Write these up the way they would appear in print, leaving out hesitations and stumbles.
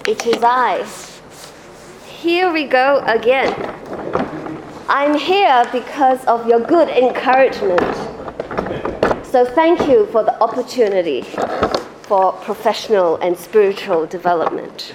it is I. Here we go again. I'm here because of your good encouragement. So thank you for the opportunity for professional and spiritual development.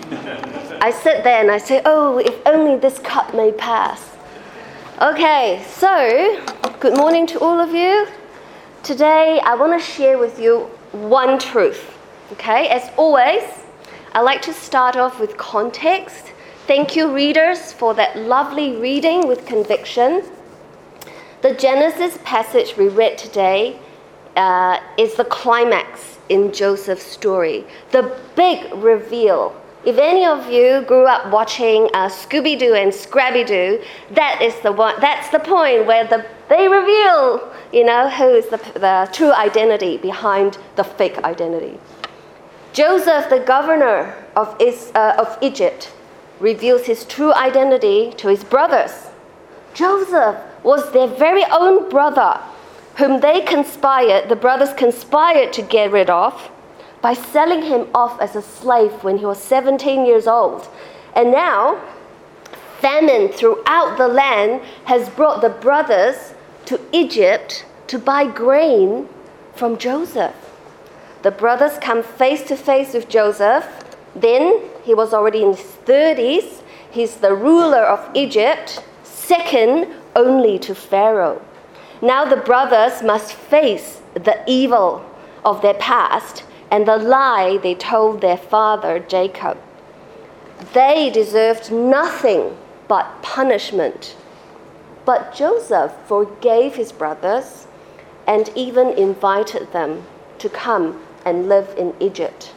I sit there and I say, oh, if only this cup may pass. Okay, so good morning to all of you. Today I want to share with you one truth. Okay, as always, I like to start off with context. Thank you, readers, for that lovely reading with conviction. The Genesis passage we read today is the climax in Joseph's story, the big reveal. If any of you grew up watching Scooby-Doo and Scrappy-Doo, that's the point where they reveal, who is the true identity behind the fake identity. Joseph, the governor of Egypt, reveals his true identity to his brothers. Joseph was their very own brother, whom the brothers conspired to get rid of by selling him off as a slave when he was 17 years old. And now, famine throughout the land has brought the brothers to Egypt to buy grain from Joseph. The brothers come face to face with Joseph. Then, he was already in his 30s. He's the ruler of Egypt, second only to Pharaoh. Now the brothers must face the evil of their past and the lie they told their father, Jacob. They deserved nothing but punishment. But Joseph forgave his brothers and even invited them to come and live in Egypt.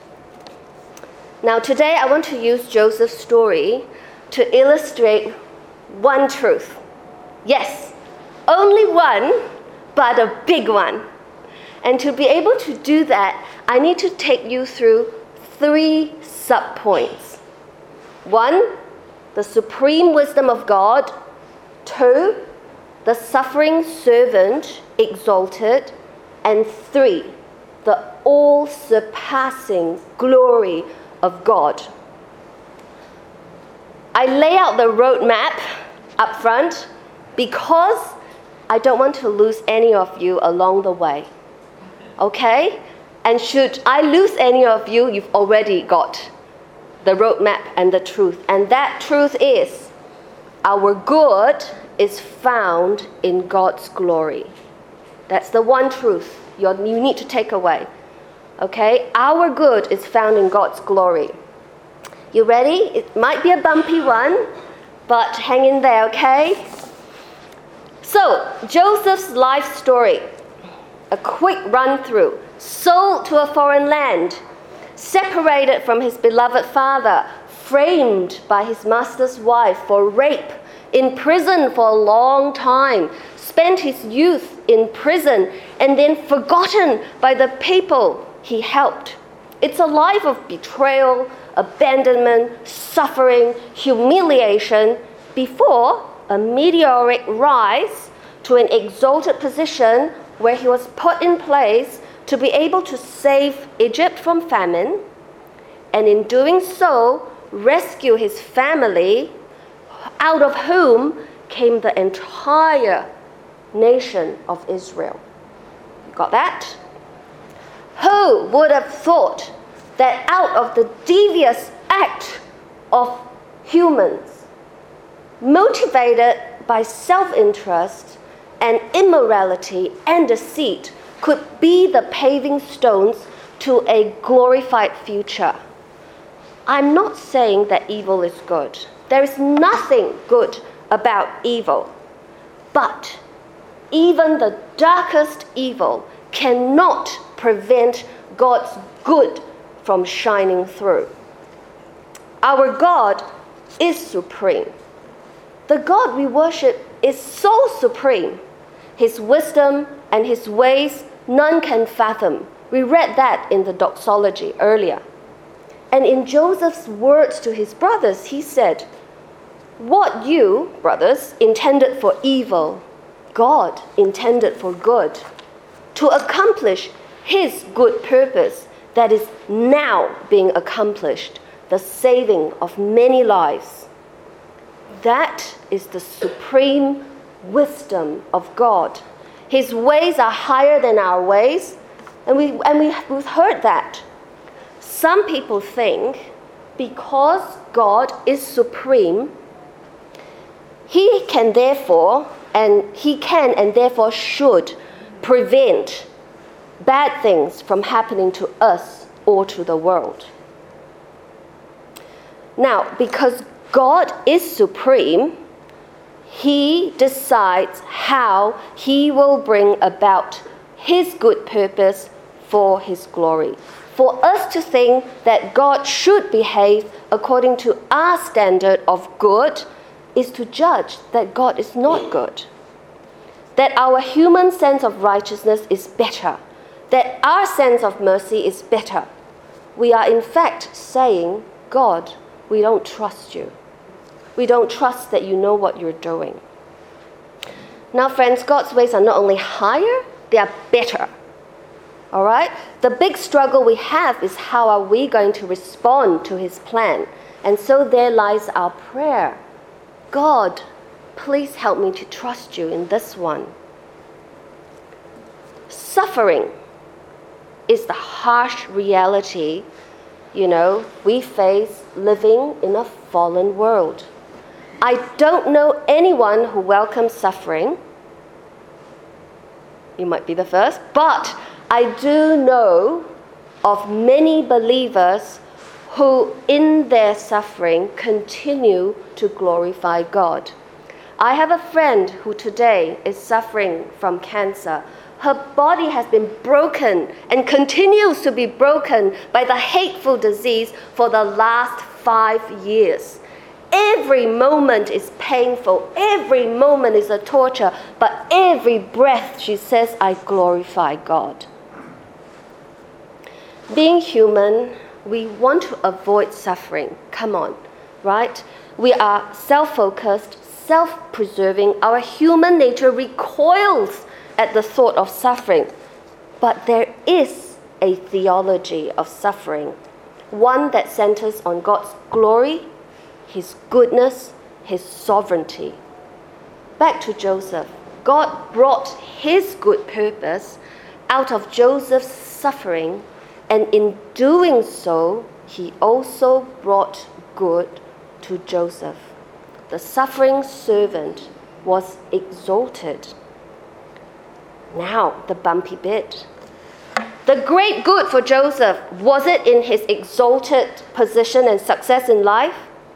Now today I want to use Joseph's story to illustrate one truth. Yes, only one, but a big one. And to be able to do that, I need to take you through 3 sub-points. 1, the supreme wisdom of God. 2, the suffering servant exalted. And 3, the all-surpassing glory of God. I lay out the roadmap up front because I don't want to lose any of you along the way. Okay? And should I lose any of you, you've already got the roadmap and the truth. And that truth is, our good is found in God's glory. That's the one truth you need to take away. Okay? Our good is found in God's glory. You ready? It might be a bumpy one, but hang in there, okay? So, Joseph's life story. A quick run through. Sold to a foreign land, separated from his beloved father, framed by his master's wife for rape, in prison for a long time, spent his youth in prison, and then forgotten by the people he helped. It's a life of betrayal, abandonment, suffering, humiliation, before a meteoric rise to an exalted position where he was put in place to be able to save Egypt from famine, and in doing so, rescue his family, out of whom came the entire nation of Israel. You got that? Who would have thought that out of the devious act of humans, motivated by self-interest and immorality and deceit, could be the paving stones to a glorified future? I'm not saying that evil is good. There is nothing good about evil. But even the darkest evil cannot prevent God's good from shining through. Our God is supreme. The God we worship is so supreme. His wisdom and his ways none can fathom. We read that in the doxology earlier. And in Joseph's words to his brothers, he said, "What you, brothers, intended for evil, God intended for good, to accomplish his good purpose that is now being accomplished, the saving of many lives. That is the supreme wisdom of God. His ways are higher than our ways, and we've heard that. Some people think because God is supreme, He can and therefore should prevent bad things from happening to us or to the world. Now, because God is supreme, He decides how He will bring about His good purpose for His glory. For us to think that God should behave according to our standard of good is to judge that God is not good. That our human sense of righteousness is better. That our sense of mercy is better. We are in fact saying, God, we don't trust you. We don't trust that you know what you're doing. Now, friends, God's ways are not only higher, they are better. All right? The big struggle we have is how are we going to respond to His plan? And so there lies our prayer. God, please help me to trust you in this one. Suffering is the harsh reality, we face living in a fallen world. I don't know anyone who welcomes suffering. You might be the first, but I do know of many believers who in their suffering continue to glorify God. I have a friend who today is suffering from cancer. Her body has been broken and continues to be broken by the hateful disease for the last 5 years. Every moment is painful. Every moment is a torture. But every breath she says, I glorify God. Being human, we want to avoid suffering. Come on, right? We are self-focused, self-preserving. Our human nature recoils at the thought of suffering. But there is a theology of suffering, one that centers on God's glory, His goodness, His sovereignty. Back to Joseph. God brought His good purpose out of Joseph's suffering, and in doing so, He also brought good to Joseph. The suffering servant was exalted. Now, the bumpy bit. The great good for Joseph, was it in his exalted position and success in life?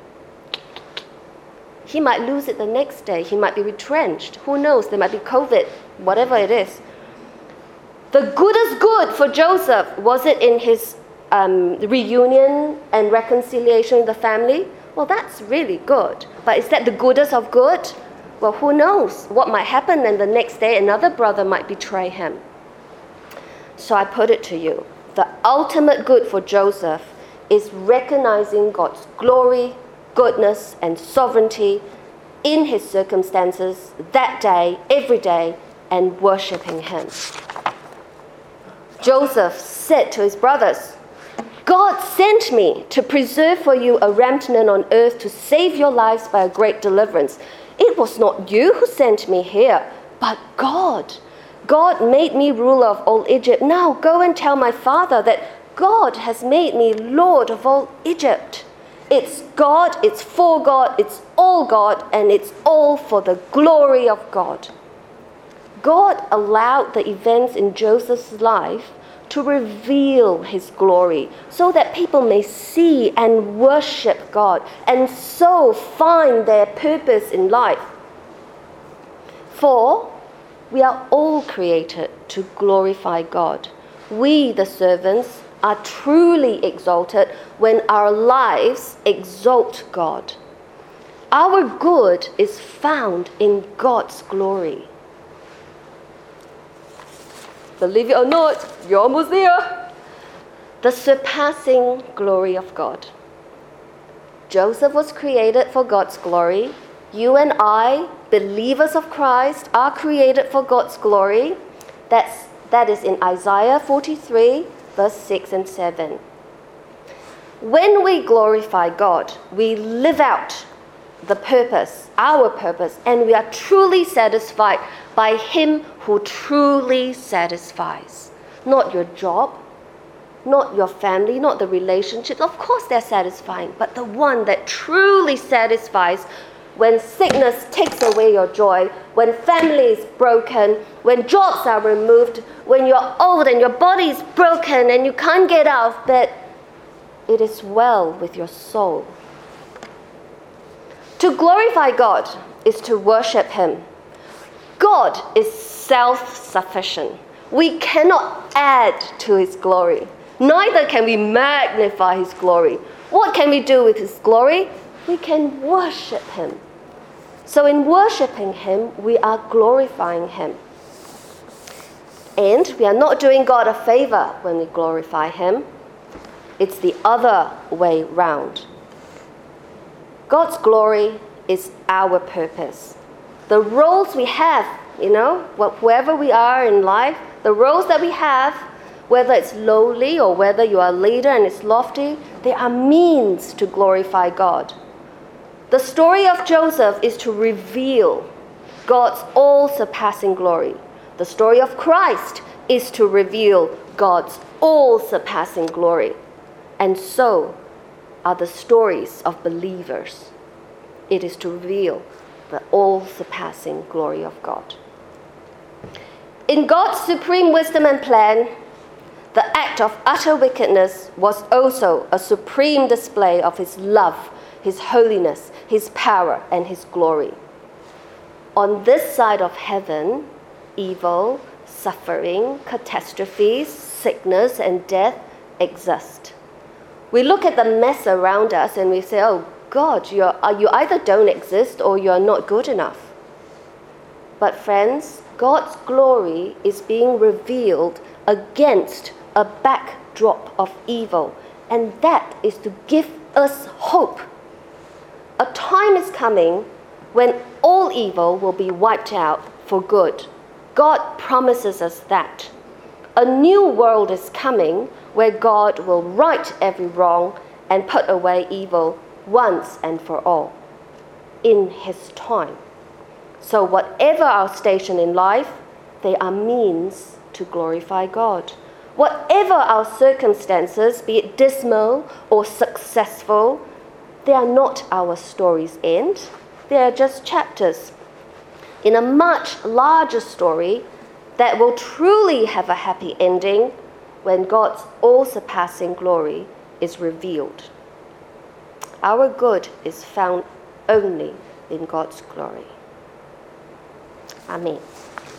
He might lose it the next day. He might be retrenched. Who knows? There might be COVID, whatever it is. The goodest good for Joseph, was it in his reunion and reconciliation with the family? Well, that's really good. But is that the goodest of good? Well, who knows what might happen, and the next day another brother might betray him. So I put it to you, the ultimate good for Joseph is recognizing God's glory, goodness, and sovereignty in his circumstances that day, every day, and worshiping Him. Joseph said to his brothers, God sent me to preserve for you a remnant on earth to save your lives by a great deliverance. It was not you who sent me here, but God. God made me ruler of all Egypt. Now go and tell my father that God has made me Lord of all Egypt. It's God, it's for God, it's all God, and it's all for the glory of God. God allowed the events in Joseph's life to reveal His glory so that people may see and worship God and so find their purpose in life. For we are all created to glorify God. We, the servants, are truly exalted when our lives exalt God. Our good is found in God's glory. Believe it or not, you're almost there. The surpassing glory of God. Joseph was created for God's glory. You and I, believers of Christ, are created for God's glory. That is in Isaiah 43, verse 6 and 7. When we glorify God, we live out the purpose, our purpose, and we are truly satisfied by Him who truly satisfies. Not your job, not your family, not the relationships. Of course they're satisfying, but the one that truly satisfies when sickness takes away your joy, when family is broken, when jobs are removed, when you're old and your body is broken and you can't get out of bed, it is well with your soul. To glorify God is to worship Him. God is self-sufficient. We cannot add to His glory. Neither can we magnify His glory. What can we do with His glory? We can worship Him. So in worshiping Him, we are glorifying Him. And we are not doing God a favor when we glorify Him. It's the other way round. God's glory is our purpose. The roles we have, wherever we are in life, the roles that we have, whether it's lowly or whether you are a leader and it's lofty, they are means to glorify God. The story of Joseph is to reveal God's all-surpassing glory. The story of Christ is to reveal God's all-surpassing glory. And so are the stories of believers. It is to reveal the all-surpassing glory of God. In God's supreme wisdom and plan, the act of utter wickedness was also a supreme display of His love, His holiness, His power, and His glory. On this side of heaven, evil, suffering, catastrophes, sickness, and death exist. We look at the mess around us and we say, oh God, you either don't exist or you're not good enough. But friends, God's glory is being revealed against a backdrop of evil, and that is to give us hope. A time is coming when all evil will be wiped out for good. God promises us that. A new world is coming where God will right every wrong and put away evil once and for all in His time. So whatever our station in life, they are means to glorify God. Whatever our circumstances, be it dismal or successful, they are not our story's end. They are just chapters in a much larger story that will truly have a happy ending when God's all-surpassing glory is revealed. Our good is found only in God's glory. Amen.